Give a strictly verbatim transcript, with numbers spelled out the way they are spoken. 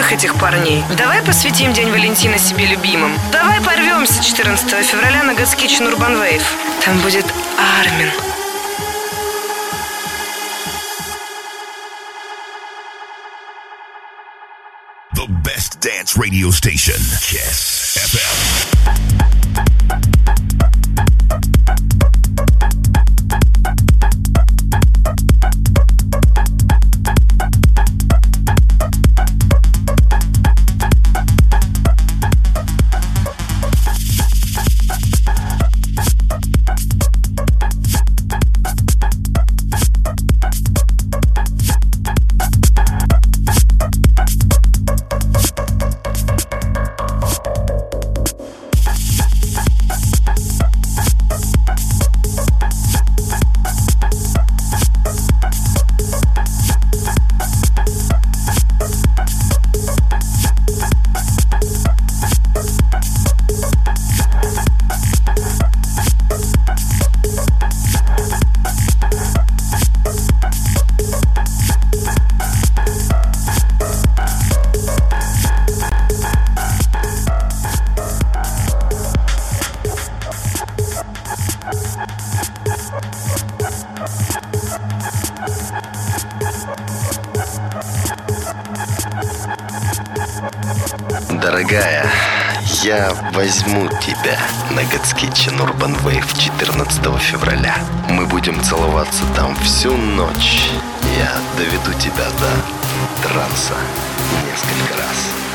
всех этих парней. Давай посвятим День Валентина себе любимым. Давай порвемся четырнадцатого февраля на God's Kitchen Urban Wave. Там будет Армин. The best dance radio station, Kiss эф эм. Дорогая, я возьму тебя на God's Kitchen Urban Wave четырнадцатого февраля. Мы будем целоваться там всю ночь. Я доведу тебя до транса несколько раз.